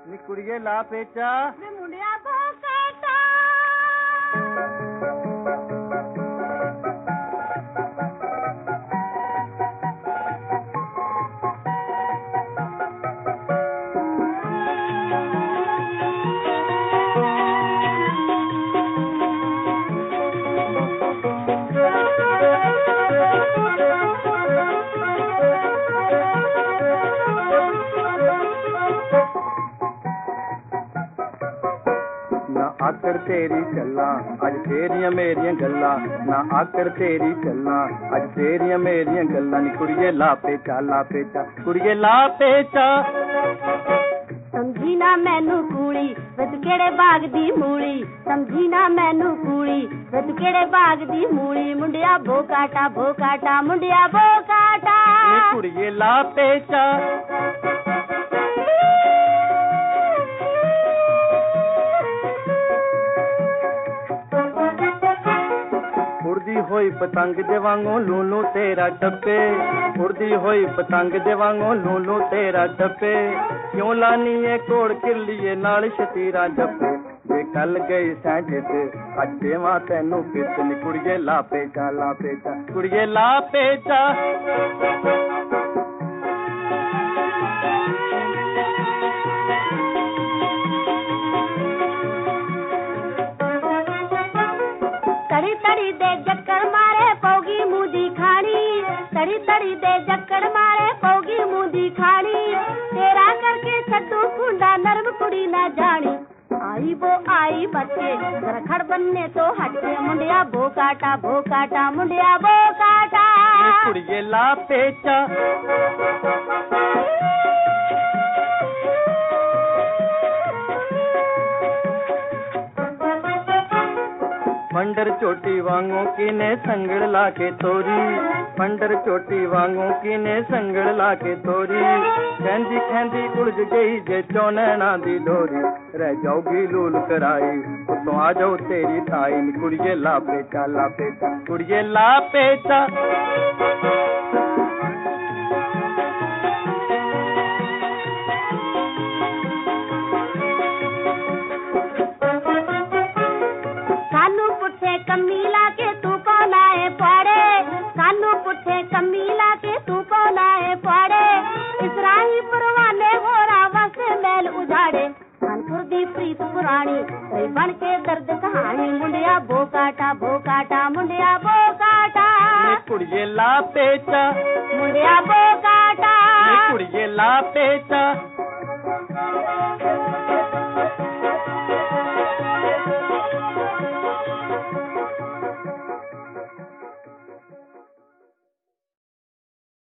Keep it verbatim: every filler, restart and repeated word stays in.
नी कुड़िए ला पेचा मुंडिया बोकाटा आकर तेरी चला अज तेरिया मेरिया गल्ला ना आकर तेरी चला अज तेरिया मेरिया गल्ला नी कुड़िए ला पेचा ला पेचा कुड़िए ला पेचा समझी ना मैनू कूली वे तू केड़े बाग दी मूली समझी ना मैनू कूली वे तू केड़े बाग दी मूली मुंडिया बोकाटा बोकाटा मुंडिया बोकाटा नी कुड़िए ला पेचा उड़दी होई पतंग दे वांगू लूलू तेरा डब्बे उड़दी होई पतंग दे वांगू लूलू तेरा डब्बे क्यों लानी है कोड़ किरलिए नाल शतीरा जब्बे जे कल गई सैंटे ते अज देवां तैनू पित नी कुड़िए ला पेचा ला पेचा कुड़िए ला पेचा तड़ी तड़ी दे जक्कर मारे पौगी मुंह खानी तड़ी तड़ी दे जक्कर मारे पौगी मुंह खानी तेरा करके छड्डू कुंडा नरम कुड़ी ना जानी आई वो आई बच्चे रखड़ बनने तो हटके मुंडिया बोकाटा बोकाटा मुंडिया बोकाटा कुड़िए ला पेचा पंडर चोटी वांगू किने संगड़ लाके तोरी पंडर चोटी वांगू किने संगड़ लाके तोरी खेंदी खेंदी उलझ गई जे चौनैना दी डोरी रह जाओगी लूल कराई तो आ जाओ तेरी ताई कुड़िए ला पेचा ला पेचा कुड़िए ला पेचा कमीला के तू कौन आए पड़े कानू पुठे कमीला के तू कौन आए पड़े इसराही पुरवाने हो रावा से मैल उजाड़े कानपुर दी प्रीत पुरानी कई बन के दर्द कहानी मुंडिया बोकाटा बोकाटा मुंडिया बोकाटा कुड़िए ला पेचा मुंडिया बोकाटा कुड़िए ला पेचा